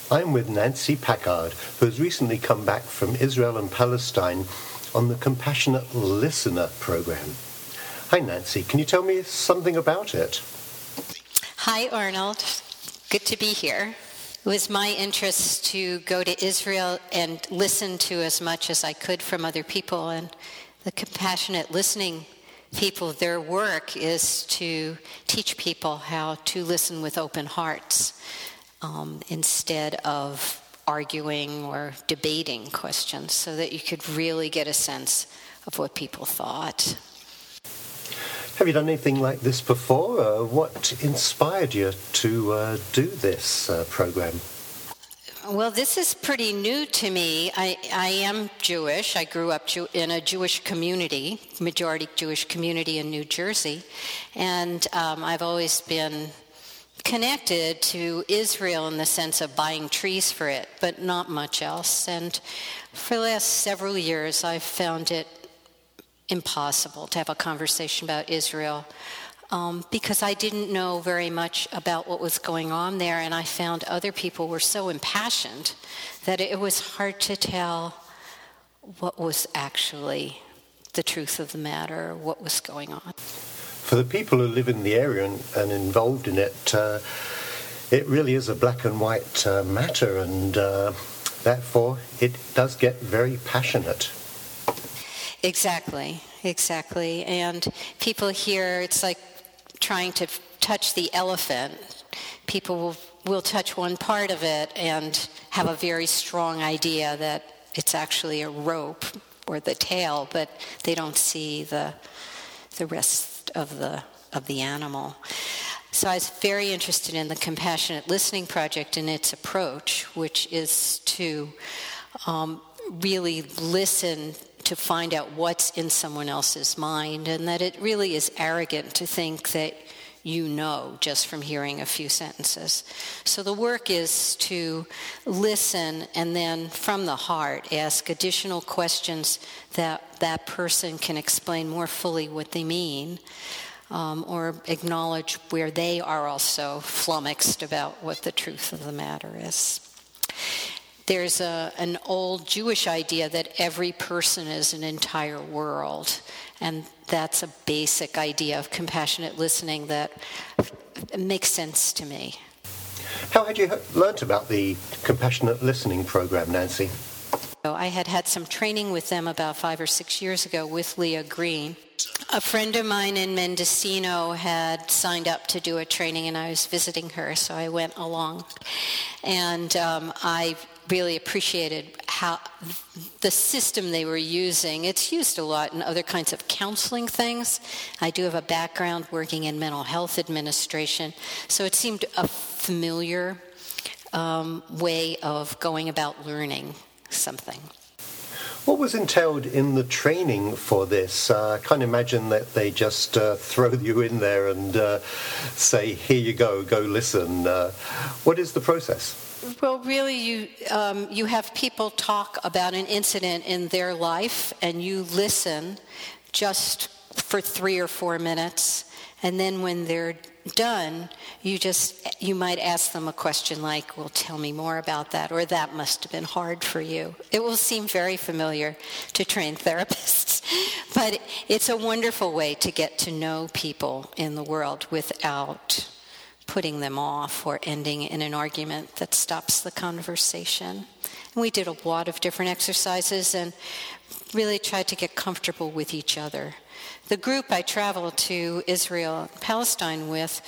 I'm with Nancy Packard, who has recently come back from Israel and Palestine on the Compassionate Listener program. Hi, Nancy. Can you tell me something about it? Hi, Arnold. Good to be here. It was my interest to go to Israel and listen to as much as I could from other people. And the Compassionate Listening people, their work is to teach people how to listen with open hearts instead of arguing or debating questions, so that you could really get a sense of what people thought. Have you done anything like this before? What inspired you to do this program? Well, this is pretty new to me. I am Jewish. I grew up in a Jewish community, majority Jewish community in New Jersey, and I've always been connected to Israel in the sense of buying trees for it, but not much else. And for the last several years, I've found it impossible to have a conversation about Israel because I didn't know very much about what was going on there, and I found other people were so impassioned that it was hard to tell what was actually the truth of the matter, what was going on. For the people who live in the area and involved in it, it really is a black and white matter, and therefore it does get very passionate. Exactly. And people here, it's like trying to touch the elephant. People will touch one part of it and have a very strong idea that it's actually a rope or the tail, but they don't see the rest of the animal. So I was very interested in the Compassionate Listening Project and its approach, which is to really listen to find out what's in someone else's mind, and that it really is arrogant to think that you know just from hearing a few sentences. So the work is to listen and then from the heart ask additional questions that person can explain more fully what they mean, or acknowledge where they are also flummoxed about what the truth of the matter is. There's an old Jewish idea that every person is an entire world, and that's a basic idea of compassionate listening that makes sense to me. How had you learnt about the Compassionate Listening program, Nancy? I had some training with them about 5 or 6 years ago with Leah Green. A friend of mine in Mendocino had signed up to do a training, and I was visiting her, so I went along. And I really appreciated how the system they were using. It's used a lot in other kinds of counseling things. I do have a background working in mental health administration, so it seemed a familiar way of going about learning something. What was entailed in the training for this? I can't imagine that they just throw you in there and say, here you go listen. What is the process? Well, really, you have people talk about an incident in their life, and you listen just for 3 or 4 minutes, and then when they're done, you might ask them a question like, well, tell me more about that, or that must have been hard for you. It will seem very familiar to trained therapists, but it's a wonderful way to get to know people in the world without putting them off or ending in an argument that stops the conversation. And we did a lot of different exercises and really tried to get comfortable with each other. The group I traveled to Israel and Palestine with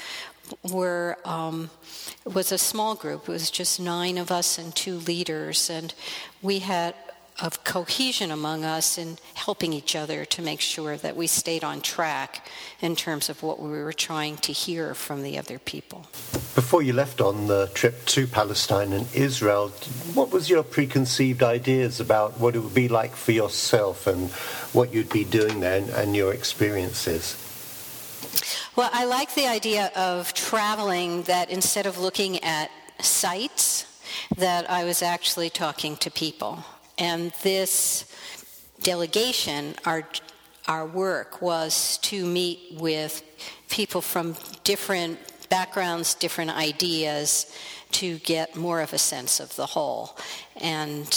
was a small group. It was just 9 of us and 2 leaders, and we had of cohesion among us in helping each other to make sure that we stayed on track in terms of what we were trying to hear from the other people. Before you left on the trip to Palestine and Israel, what was your preconceived ideas about what it would be like for yourself and what you'd be doing there and your experiences? Well, I like the idea of traveling, that instead of looking at sites, that I was actually talking to people. And this delegation, our work was to meet with people from different backgrounds, different ideas, to get more of a sense of the whole. And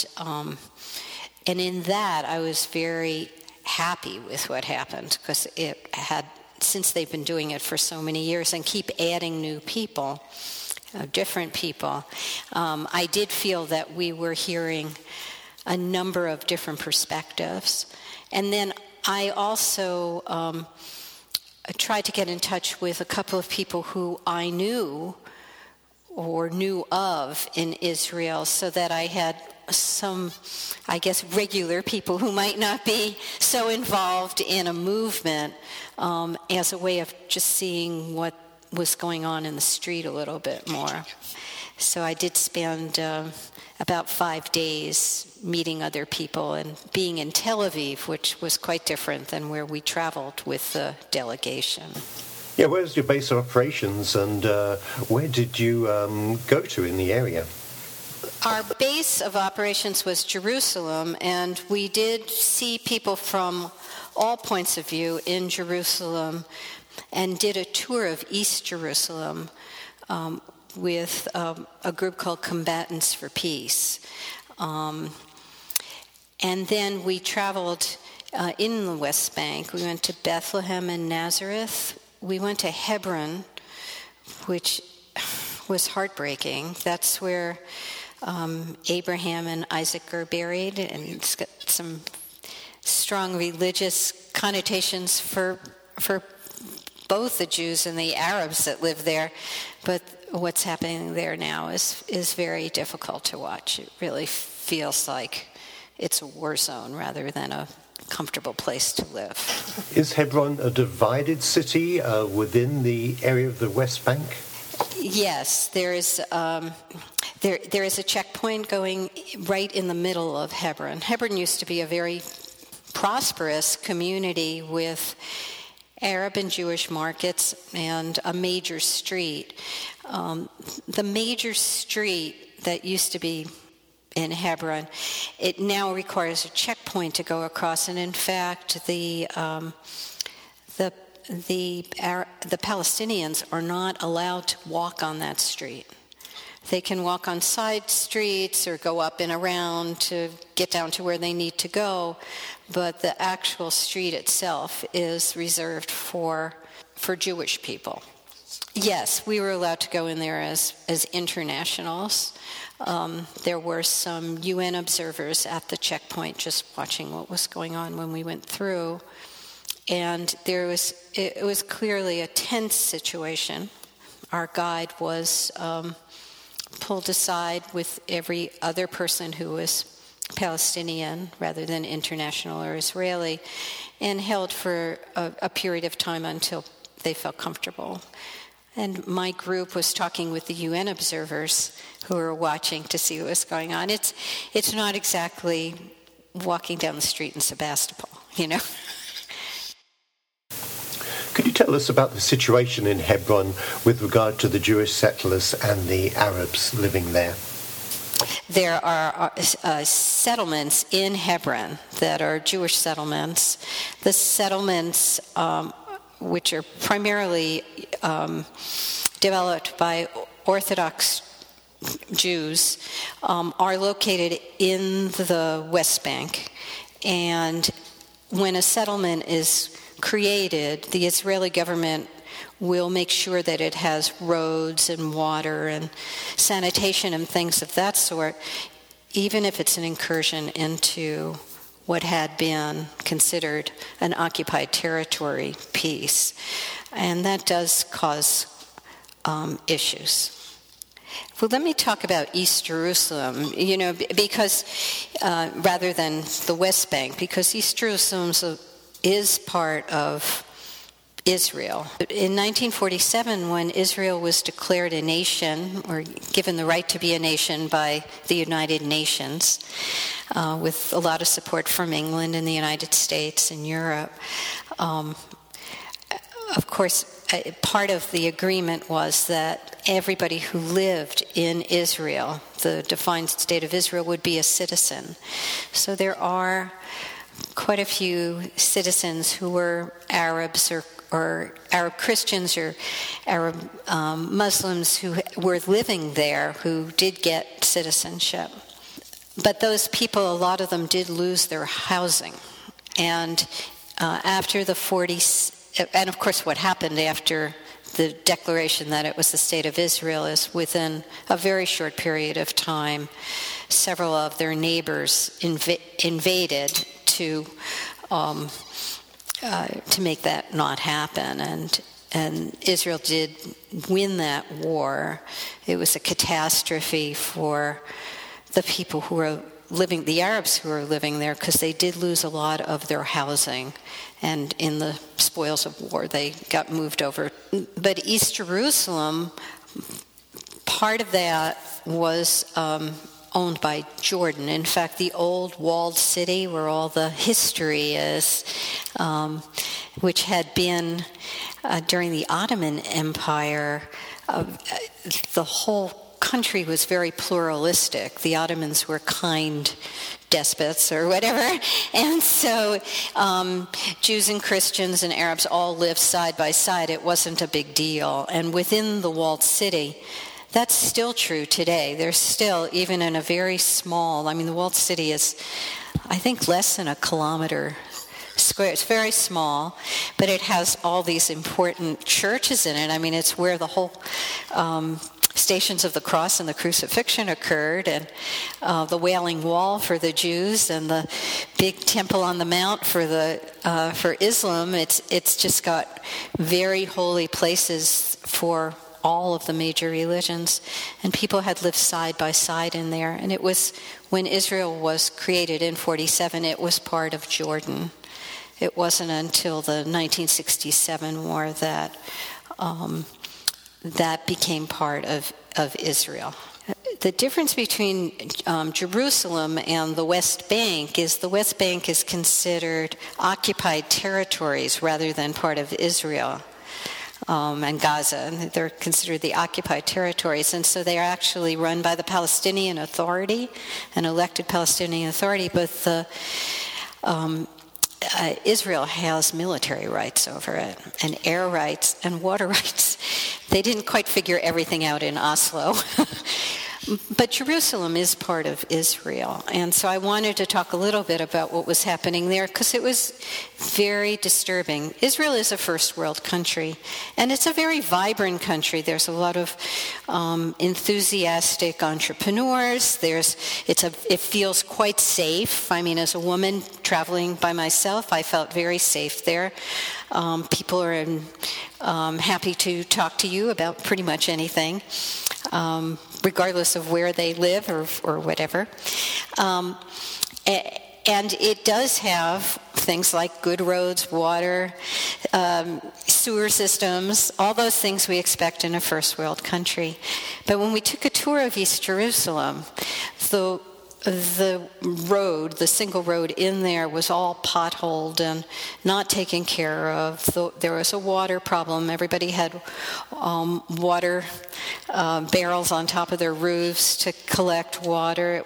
in that, I was very happy with what happened, because it had, since they've been doing it for so many years and keep adding new people, different people, I did feel that we were hearing a number of different perspectives. And then I also tried to get in touch with a couple of people who I knew or knew of in Israel, so that I had some, I guess, regular people who might not be so involved in a movement, as a way of just seeing what was going on in the street a little bit more. So I did spend about 5 days meeting other people and being in Tel Aviv, which was quite different than where we traveled with the delegation. Yeah, where's your base of operations, and where did you go to in the area? Our base of operations was Jerusalem, and we did see people from all points of view in Jerusalem, and did a tour of East Jerusalem with a group called Combatants for Peace. And then we traveled in the West Bank. We went to Bethlehem and Nazareth. We went to Hebron, which was heartbreaking. That's where Abraham and Isaac are buried, and it's got some strong religious connotations for both the Jews and the Arabs that live there. But what's happening there now is very difficult to watch. It really feels like it's a war zone rather than a comfortable place to live. Is Hebron a divided city within the area of the West Bank? Yes, there is a checkpoint going right in the middle of Hebron. Hebron used to be a very prosperous community with Arab and Jewish markets and a major street. The major street that used to be in Hebron, it now requires a checkpoint to go across, and in fact, the Palestinians are not allowed to walk on that street. They can walk on side streets or go up and around to get down to where they need to go, but the actual street itself is reserved for Jewish people. Yes, we were allowed to go in there as internationals. There were some UN observers at the checkpoint just watching what was going on when we went through. And it was clearly a tense situation. Our guide was pulled aside with every other person who was Palestinian rather than international or Israeli, and held for a period of time until they felt comfortable. And my group was talking with the UN observers who were watching to see what was going on. It's not exactly walking down the street in Sebastopol, you know. Could you tell us about the situation in Hebron with regard to the Jewish settlers and the Arabs living there? There are settlements in Hebron that are Jewish settlements. The settlements, which are primarily developed by Orthodox Jews, are located in the West Bank. And when a settlement is created, the Israeli government will make sure that it has roads and water and sanitation and things of that sort, even if it's an incursion into what had been considered an occupied territory piece. And that does cause issues. Well, let me talk about East Jerusalem, because rather than the West Bank, because East Jerusalem is part of Israel. In 1947, when Israel was declared a nation, or given the right to be a nation by the United Nations, with a lot of support from England and the United States and Europe, of course, part of the agreement was that everybody who lived in Israel, the defined state of Israel, would be a citizen. So there are quite a few citizens who were Arabs Arab Christians or Arab Muslims who were living there who did get citizenship. But those people, a lot of them did lose their housing. And after the 40s, and of course what happened after the declaration that it was the State of Israel is within a very short period of time, several of their neighbors invaded to make that not happen. And Israel did win that war. It was a catastrophe for the people who were living, the Arabs who were living there, because they did lose a lot of their housing. And in the spoils of war, they got moved over. But East Jerusalem, part of that was owned by Jordan. In fact, the old walled city where all the history is, which had been during the Ottoman Empire, the whole country was very pluralistic. The Ottomans were kind despots or whatever, and so Jews and Christians and Arabs all lived side by side. It wasn't a big deal. And within the walled city, that's still true today. There's still, even in a very small, the walled city is, I think, less than a kilometer square. It's very small, but it has all these important churches in it. It's where the whole Stations of the Cross and the Crucifixion occurred, and the Wailing Wall for the Jews, and the big Temple on the Mount for Islam. It's just got very holy places for all of the major religions, and people had lived side by side in there. And it was, when Israel was created in 1947, it was part of Jordan. It wasn't until the 1967 war that that became part of Israel. The difference between Jerusalem and the West Bank is the West Bank is considered occupied territories rather than part of Israel. And Gaza, they're considered the occupied territories, and so they are actually run by the Palestinian Authority, an elected Palestinian Authority, but Israel has military rights over it, and air rights, and water rights. They didn't quite figure everything out in Oslo. But Jerusalem is part of Israel. And so I wanted to talk a little bit about what was happening there, because it was very disturbing. Israel is a first world country, and it's a very vibrant country. There's a lot of enthusiastic entrepreneurs. It feels quite safe. As a woman traveling by myself, I felt very safe there. People are happy to talk to you about pretty much anything, regardless of where they live or whatever. And it does have things like good roads, water, sewer systems, all those things we expect in a first world country. But when we took a tour of East Jerusalem, the road, the single road in there, was all potholed and not taken care of. There was a water problem. Everybody had water barrels on top of their roofs to collect water.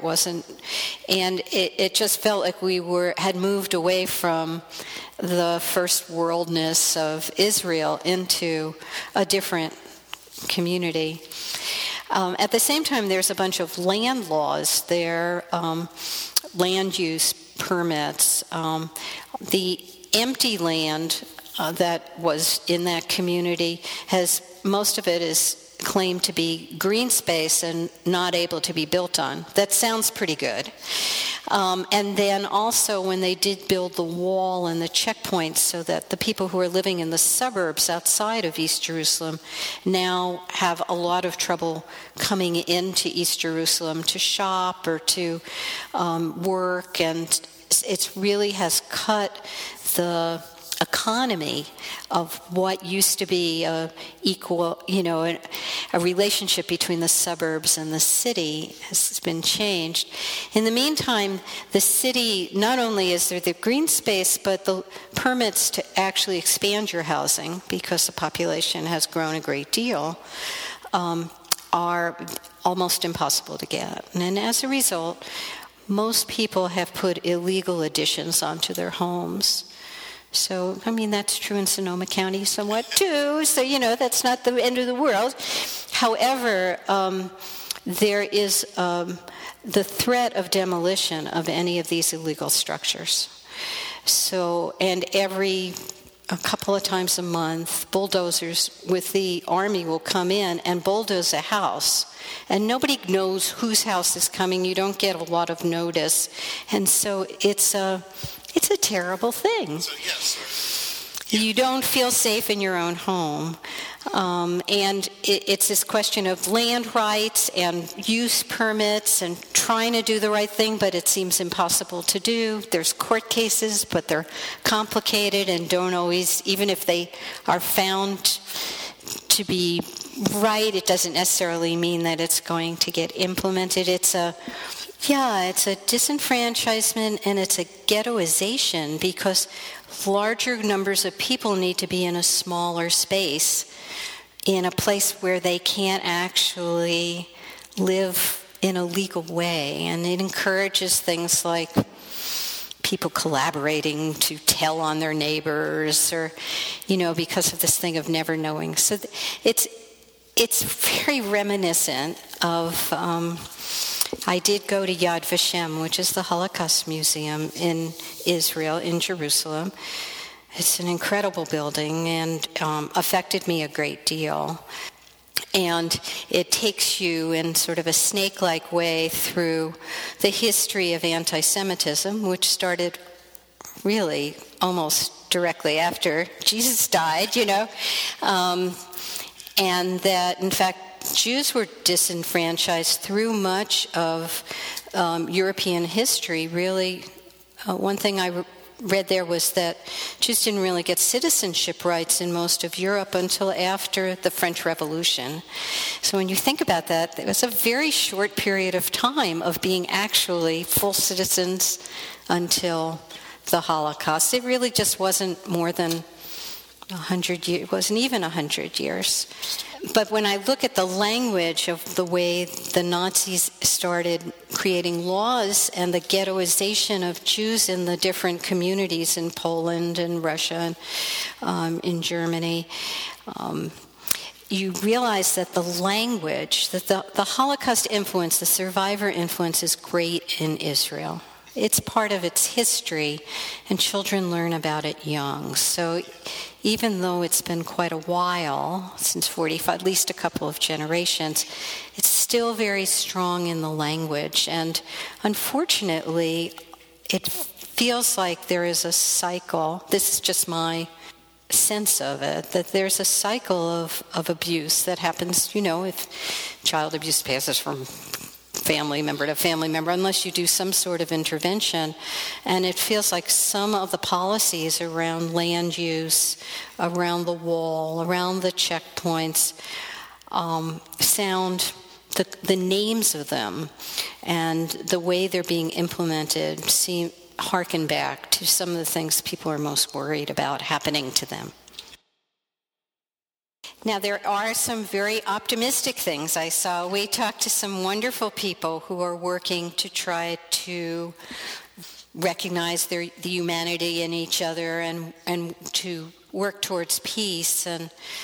It just felt like we had moved away from the first worldness of Israel into a different community. At the same time, there's a bunch of land laws there, land use permits. The empty land that was in that community most of it is claimed to be green space and not able to be built on. That sounds pretty good. And then also when they did build the wall and the checkpoints so that the people who are living in the suburbs outside of East Jerusalem now have a lot of trouble coming into East Jerusalem to shop or to work, and it really has cut the economy of what used to be a relationship between the suburbs and the city has been changed. In the meantime, the city, not only is there the green space, but the permits to actually expand your housing, because the population has grown a great deal, are almost impossible to get. And as a result, most people have put illegal additions onto their homes. So, I mean, that's true in Sonoma County somewhat too. So, that's not the end of the world. However, there is the threat of demolition of any of these illegal structures. So, and a couple of times a month, bulldozers with the army will come in and bulldoze a house. And nobody knows whose house is coming. You don't get a lot of notice. And so it's a terrible thing. You don't feel safe in your own home. And it's this question of land rights and use permits and trying to do the right thing, but it seems impossible to do. There's court cases, but they're complicated and don't always, even if they are found to be right, it doesn't necessarily mean that it's going to get implemented. It's a disenfranchisement and it's a ghettoization because larger numbers of people need to be in a smaller space, in a place where they can't actually live in a legal way. And it encourages things like people collaborating to tell on their neighbors or, because of this thing of never knowing. So it's very reminiscent of... I did go to Yad Vashem, which is the Holocaust Museum in Israel, in Jerusalem. It's an incredible building and affected me a great deal. And it takes you in sort of a snake-like way through the history of anti-Semitism, which started really almost directly after Jesus died, and that, in fact, Jews were disenfranchised through much of European history. Really, one thing I read there was that Jews didn't really get citizenship rights in most of Europe until after the French Revolution. So when you think about that, it was a very short period of time of being actually full citizens until the Holocaust. It really just wasn't more than 100 years. It wasn't even 100 years. But when I look at the language of the way the Nazis started creating laws and the ghettoization of Jews in the different communities in Poland and Russia and in Germany, you realize that the language, that the Holocaust influence, the survivor influence is great in Israel. It's part of its history, and children learn about it young. So even though it's been quite a while, since 45, at least a couple of generations, it's still very strong in the language. And unfortunately, it feels like there is a cycle. This is just my sense of it, that there's a cycle of abuse that happens, if child abuse passes from family member to family member, unless you do some sort of intervention. And it feels like some of the policies around land use, around the wall, around the checkpoints, sound, the names of them and the way they're being implemented harken back to some of the things people are most worried about happening to them. Now, there are some very optimistic things I saw. We talked to some wonderful people who are working to try to recognize the humanity in each other and to work towards peace and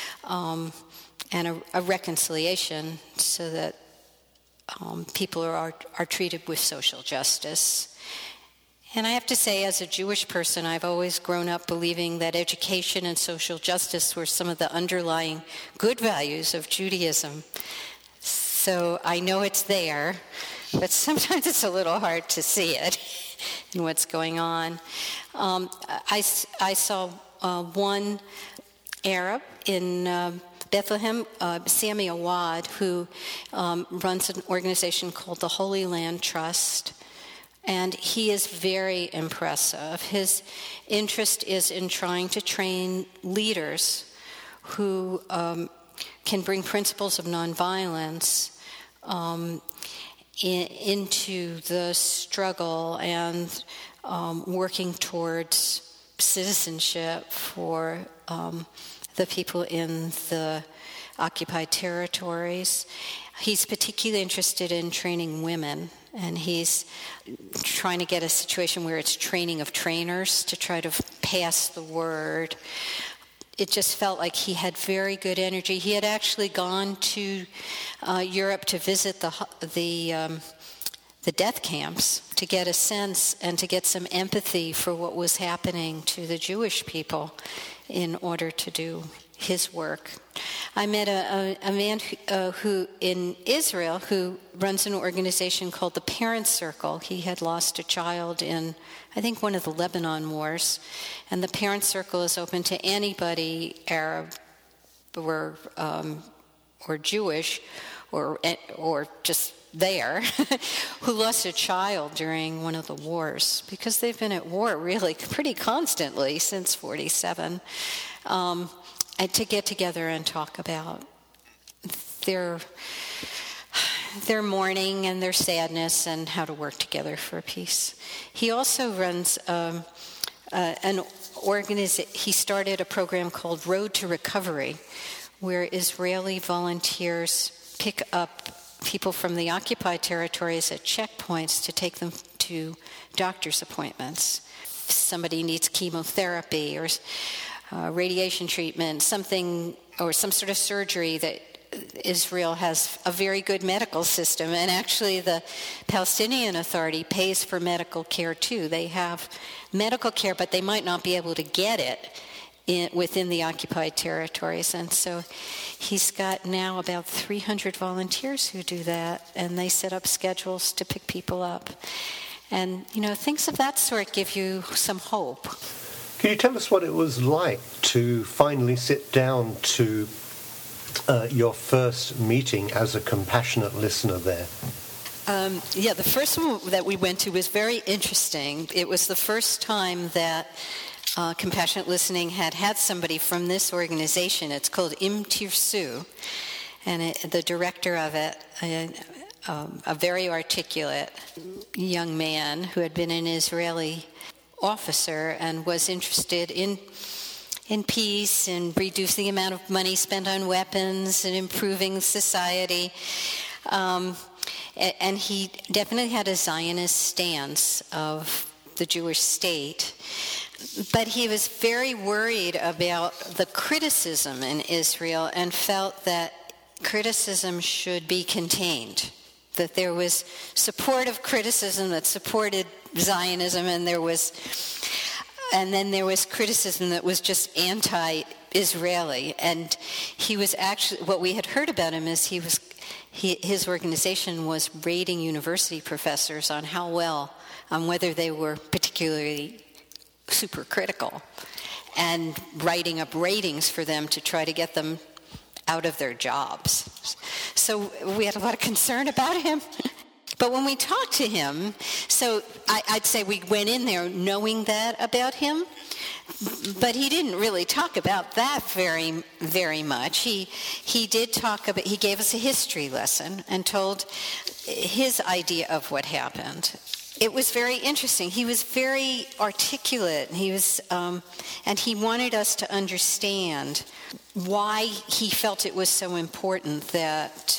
a reconciliation so that people are treated with social justice. And I have to say, as a Jewish person, I've always grown up believing that education and social justice were some of the underlying good values of Judaism. So I know it's there, but sometimes it's a little hard to see it in what's going on. I saw one Arab in Bethlehem, Sami Awad, who runs an organization called the Holy Land Trust. And he is very impressive. His interest is in trying to train leaders who can bring principles of nonviolence into the struggle and working towards citizenship for the people in the occupied territories. He's particularly interested in training women And he's trying to get a situation where it's training of trainers to try to pass the word. It just felt like he had very good energy. He had actually gone to Europe to visit the death camps to get a sense and to get some empathy for what was happening to the Jewish people in order to do his work. I met a man who in Israel who runs an organization called the Parent Circle. He had lost a child in, I think, one of the Lebanon wars, and the Parent Circle is open to anybody Arab or Jewish or just there who lost a child during one of the wars, because they've been at war really pretty constantly since 47. And to get together and talk about their mourning and their sadness and how to work together for peace. He also runs an organization. He started a program called Road to Recovery, where Israeli volunteers pick up people from the occupied territories at checkpoints to take them to doctor's appointments. If somebody needs chemotherapy or radiation treatment, something, or some sort of surgery, that Israel has a very good medical system, and actually the Palestinian Authority pays for medical care too. They have medical care, but they might not be able to get it within the occupied territories. And so he's got now about 300 volunteers who do that, and they set up schedules to pick people up. And, things of that sort give you some hope. Can you tell us what it was like to finally sit down to your first meeting as a compassionate listener there? The first one that we went to was very interesting. It was the first time that Compassionate Listening had somebody from this organization. It's called Im Tirsu, and the director of it, a very articulate young man who had been an Israeli officer and was interested in peace and reducing the amount of money spent on weapons and improving society. And he definitely had a Zionist stance of the Jewish state. But he was very worried about the criticism in Israel and felt that criticism should be contained, that there was supportive criticism that supported Zionism, and then there was criticism that was just anti-Israeli. And he was actually, what we had heard about him is his organization was rating university professors on whether they were particularly super critical, and writing up ratings for them to try to get them out of their jobs. So we had a lot of concern about him. But when we talked to him, so I'd say we went in there knowing that about him, but he didn't really talk about that very, very much. He did talk about, he gave us a history lesson and told his idea of what happened. It was very interesting. He was very articulate. He was, and he wanted us to understand why he felt it was so important that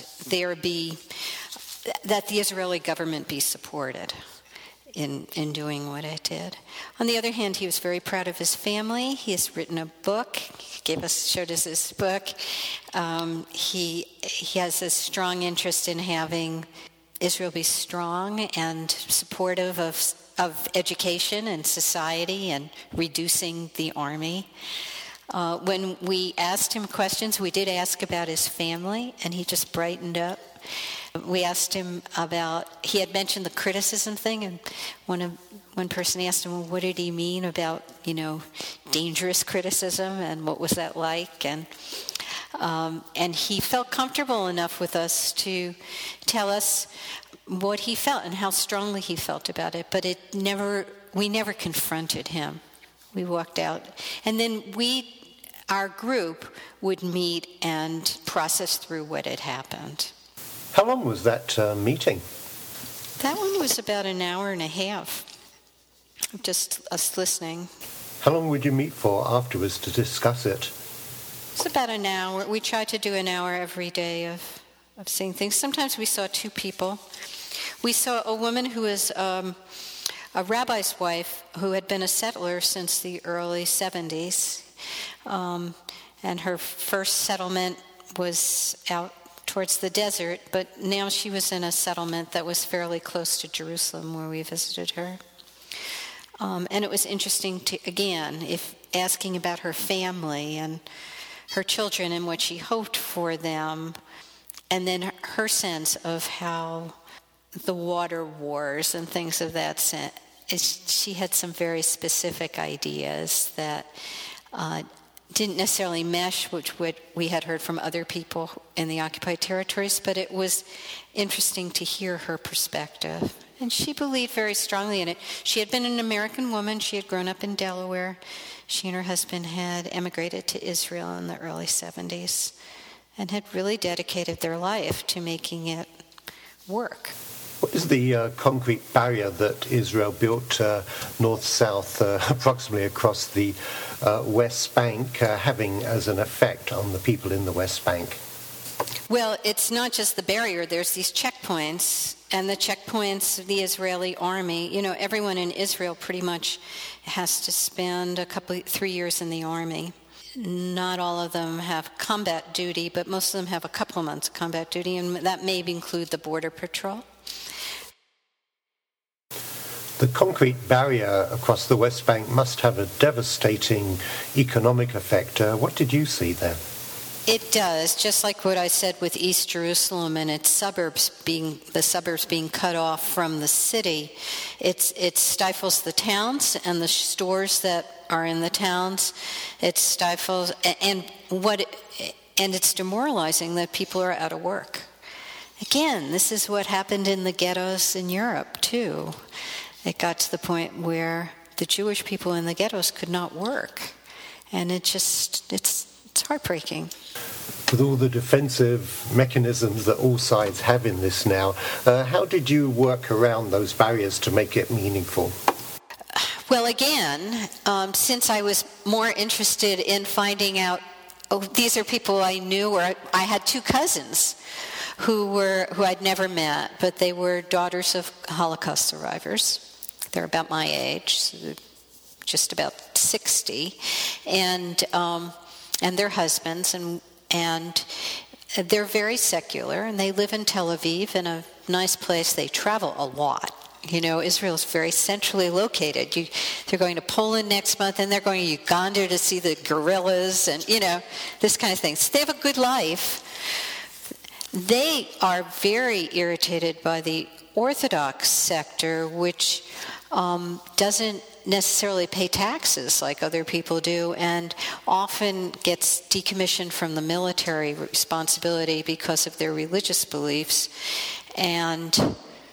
that the Israeli government be supported in doing what it did. On the other hand, he was very proud of his family. He has written a book. He showed us his book. He has a strong interest in having Israel be strong and supportive of education and society and reducing the army. When we asked him questions, we did ask about his family, and he just brightened up. We asked him about, he had mentioned the criticism thing, and one person asked him, well, what did he mean about, dangerous criticism, and what was that like? And he felt comfortable enough with us to tell us what he felt and how strongly he felt about it, but we never confronted him. We walked out, and then our group would meet and process through what had happened. How long was that meeting? That one was about an hour and a half, just us listening. How long would you meet for afterwards to discuss it? It's about an hour. We tried to do an hour every day of seeing things. Sometimes we saw two people. We saw a woman who was a rabbi's wife who had been a settler since the early 70s. And her first settlement was out towards the desert, but now she was in a settlement that was fairly close to Jerusalem where we visited her. And it was interesting to, again, asking about her family and her children and what she hoped for them, and then her sense of how the water wars and things of that sense. She had some very specific ideas that didn't necessarily mesh with what we had heard from other people in the occupied territories, but it was interesting to hear her perspective. And she believed very strongly in it. She had been an American woman. She had grown up in Delaware. She and her husband had emigrated to Israel in the early 70s and had really dedicated their life to making it work. What is the concrete barrier that Israel built north-south, approximately across the West Bank, having as an effect on the people in the West Bank? Well, it's not just the barrier. There's these checkpoints, and the checkpoints of the Israeli army, everyone in Israel pretty much has to spend 3 years in the army. Not all of them have combat duty, but most of them have a couple of months of combat duty, and that may include the border patrol. The concrete barrier across the West Bank must have a devastating economic effect. What did you see there? It does, just like what I said with East Jerusalem and its suburbs being cut off from the city. It stifles the towns and the stores that are in the towns. It stifles, and it's demoralizing that people are out of work. Again, this is what happened in the ghettos in Europe too. It got to the point where the Jewish people in the ghettos could not work, and it's heartbreaking. With all the defensive mechanisms that all sides have in this now, how did you work around those barriers to make it meaningful? Well, again, since I was more interested in finding out, these are people I knew, or I had two cousins who I'd never met, but they were daughters of Holocaust survivors. They're about my age, so just about 60, and their husbands, and they're very secular, and they live in Tel Aviv in a nice place. They travel a lot. Israel is very centrally located. They're going to Poland next month, and they're going to Uganda to see the gorillas, and this kind of thing. So they have a good life. They are very irritated by the Orthodox sector, which doesn't necessarily pay taxes like other people do, and often gets decommissioned from the military responsibility because of their religious beliefs, and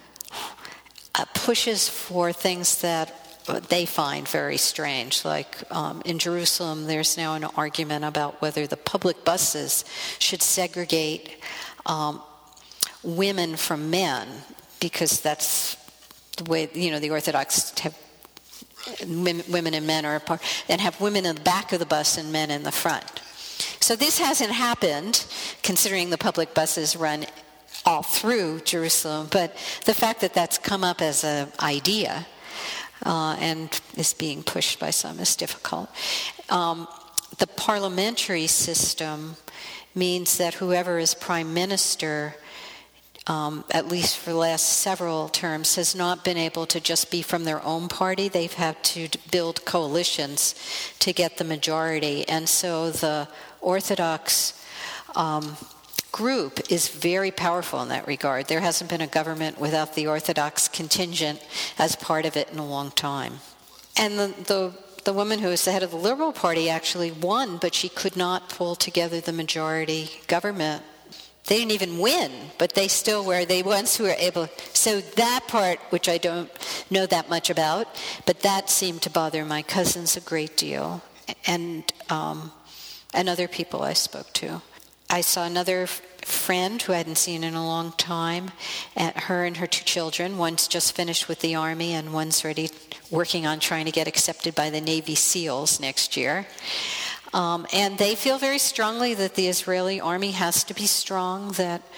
pushes for things that they find very strange. Like in Jerusalem, there's now an argument about whether the public buses should segregate women from men, because that's the way, the Orthodox have women and men are apart, and have women in the back of the bus and men in the front. So this hasn't happened, considering the public buses run all through Jerusalem, but the fact that that's come up as an idea and is being pushed by some is difficult. The parliamentary system means that whoever is prime minister, at least for the last several terms, has not been able to just be from their own party. They've had to build coalitions to get the majority. And so the Orthodox group is very powerful in that regard. There hasn't been a government without the Orthodox contingent as part of it in a long time. And the woman who was the head of the Liberal Party actually won, but she could not pull together the majority government. They didn't even win, but they still were the ones who were able. So that part, which I don't know that much about, but that seemed to bother my cousins a great deal, and other people I spoke to. I saw another friend who I hadn't seen in a long time, her and her two children. One's just finished with the Army, and one's already working on trying to get accepted by the Navy SEALs next year. And they feel very strongly that the Israeli army has to be strong, that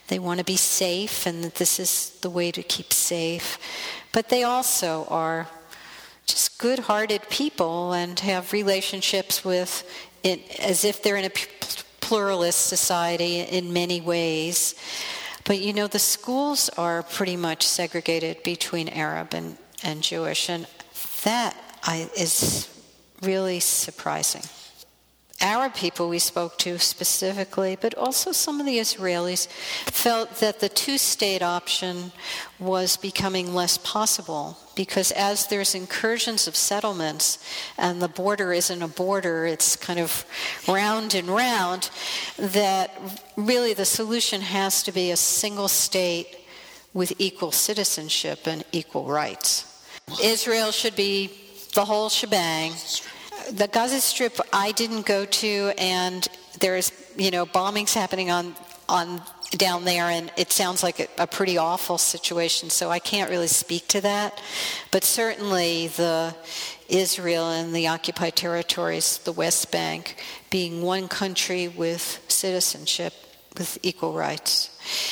They want to be safe, and that this is the way to keep safe. But they also are just good-hearted people and have relationships with it as if they're in a pluralist society in many ways. But the schools are pretty much segregated between Arab and Jewish, and that is really surprising. Arab people we spoke to specifically, but also some of the Israelis, felt that the two-state option was becoming less possible, because as there's incursions of settlements and the border isn't a border, it's kind of round and round, that really the solution has to be a single state with equal citizenship and equal rights. Israel should be the whole shebang. The Gaza Strip I didn't go to, and there's bombings happening on down there, and it sounds like a pretty awful situation, so I can't really speak to that. But certainly the Israel and the occupied territories, the West Bank, being one country with citizenship, with equal rights.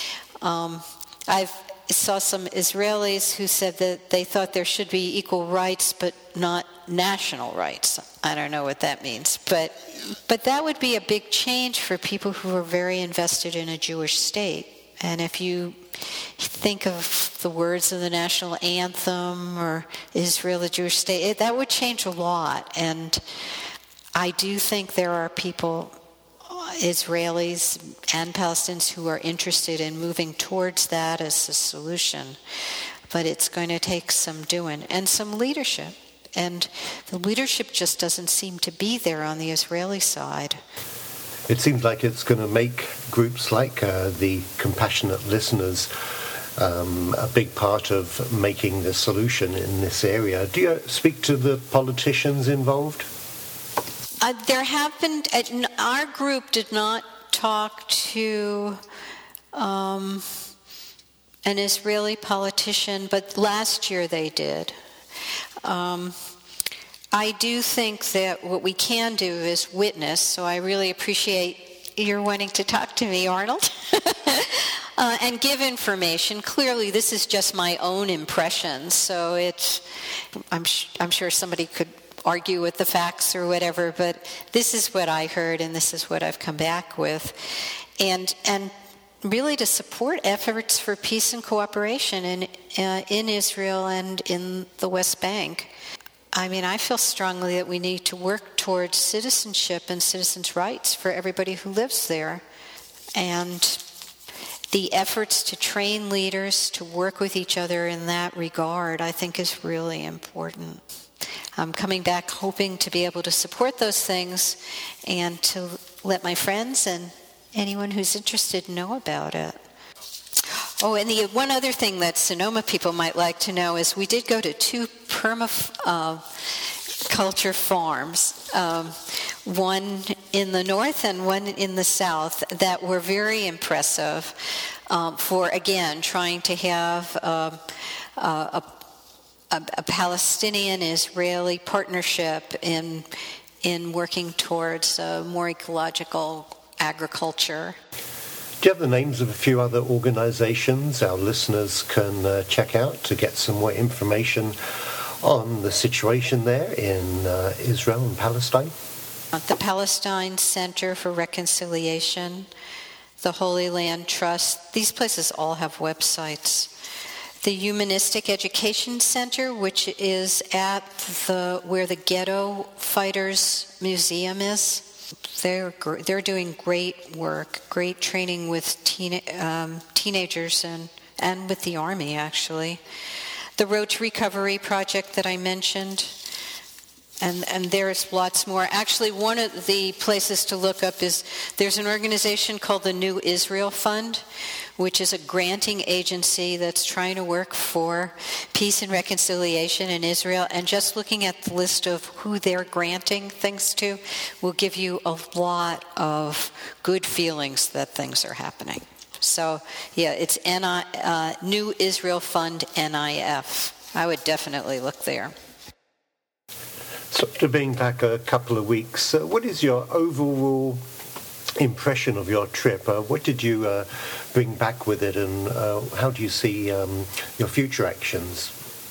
I saw some Israelis who said that they thought there should be equal rights, but not national rights. I don't know what that means, but that would be a big change for people who are very invested in a Jewish state. And if you think of the words of the national anthem or Israel, a Jewish state, that would change a lot. And I do think there are people, Israelis and Palestinians, who are interested in moving towards that as a solution. But it's going to take some doing and some leadership. And the leadership just doesn't seem to be there on the Israeli side. It seems like it's going to make groups like the Compassionate Listeners a big part of making the solution in this area. Do you speak to the politicians involved? There have been. Our group did not talk to an Israeli politician, but last year they did. I do think that what we can do is witness, so I really appreciate your wanting to talk to me, Arnold, and give information. Clearly, this is just my own impression, so I'm sure somebody could argue with the facts or whatever, but this is what I heard and this is what I've come back with. And really to support efforts for peace and cooperation in Israel and in the West Bank. I mean, I feel strongly that we need to work towards citizenship and citizens' rights for everybody who lives there. And the efforts to train leaders to work with each other in that regard, I think, is really important. I'm coming back hoping to be able to support those things and to let my friends and anyone who's interested know about it. Oh, and the one other thing that Sonoma people might like to know is we did go to 2 permaculture farms, one in the north and one in the south, that were very impressive for, again, trying to have a Palestinian-Israeli partnership in working towards more ecological agriculture. Do you have the names of a few other organizations our listeners can check out to get some more information on the situation there in Israel and Palestine? The Palestine Center for Reconciliation, the Holy Land Trust, these places all have websites. The Humanistic Education Center, which is at where the Ghetto Fighters Museum is, they're doing great work, great training with teenagers and with the Army, actually. The Roach Recovery Project that I mentioned, and there's lots more. Actually, one of the places to look up is there's an organization called the New Israel Fund, which is a granting agency that's trying to work for peace and reconciliation in Israel. And just looking at the list of who they're granting things to will give you a lot of good feelings that things are happening. So, yeah, it's New Israel Fund, NIF. I would definitely look there. So after being back a couple of weeks, what is your overall impression of your trip. What did you bring back with it, and how do you see your future actions?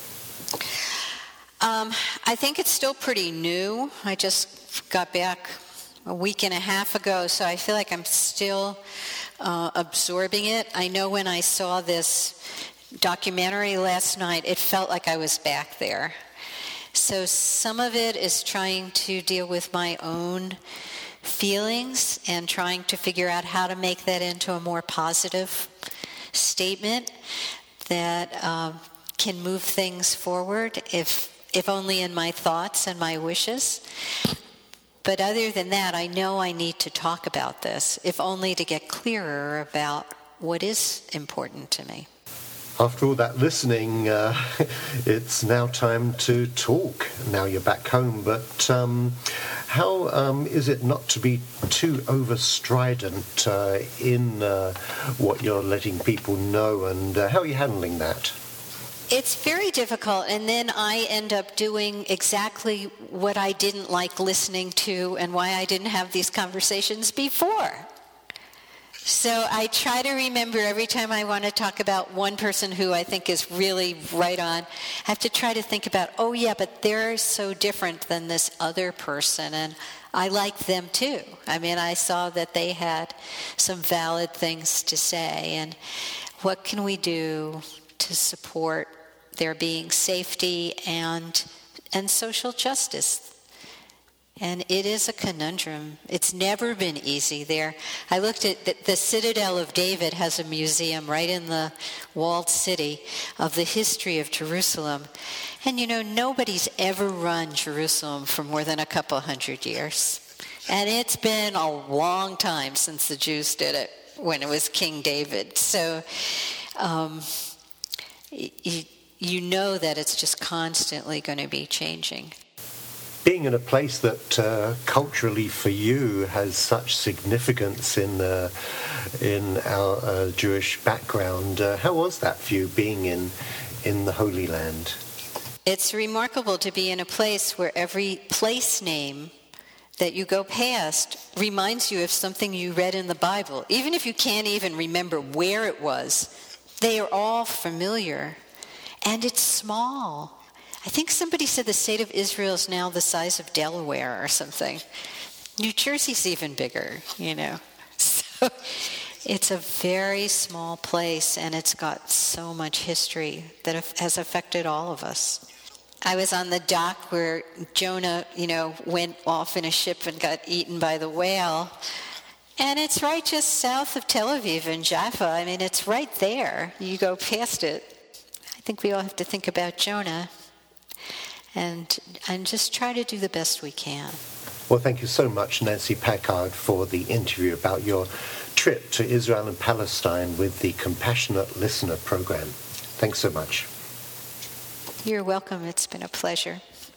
I think it's still pretty new. I just got back a week and a half ago, so I feel like I'm still absorbing it. I know when I saw this documentary last night, it felt like I was back there. So some of it is trying to deal with my own feelings and trying to figure out how to make that into a more positive statement that can move things forward, if only in my thoughts and my wishes. But other than that, I know I need to talk about this, if only to get clearer about what is important to me. After all that listening, it's now time to talk. Now you're back home, but how is it not to be too overstrident in what you're letting people know, and how are you handling that? It's very difficult, and then I end up doing exactly what I didn't like listening to and why I didn't have these conversations before. So I try to remember every time I want to talk about one person who I think is really right on, I have to try to think about, oh yeah, but they're so different than this other person, and I like them too. I mean, I saw that they had some valid things to say, and what can we do to support there being safety and social justice? And it is a conundrum. It's never been easy there. I looked at the Citadel of David has a museum right in the walled city of the history of Jerusalem. And you know, nobody's ever run Jerusalem for more than a couple hundred years. And it's been a long time since the Jews did it, when it was King David. So you know that it's just constantly going to be changing. Being in a place that culturally for you has such significance in our Jewish background, how was that for you, being in the Holy Land? It's remarkable to be in a place where every place name that you go past reminds you of something you read in the Bible. Even if you can't even remember where it was, they are all familiar. And it's small. I think somebody said the state of Israel is now the size of Delaware or something. New Jersey's even bigger, you know. So it's a very small place, and it's got so much history that has affected all of us. I was on the dock where Jonah, went off in a ship and got eaten by the whale. And it's right just south of Tel Aviv in Jaffa. I mean, it's right there. You go past it. I think we all have to think about Jonah and just try to do the best we can. Well, thank you so much, Nancy Packard, for the interview about your trip to Israel and Palestine with the Compassionate Listener program. Thanks so much. You're welcome. It's been a pleasure.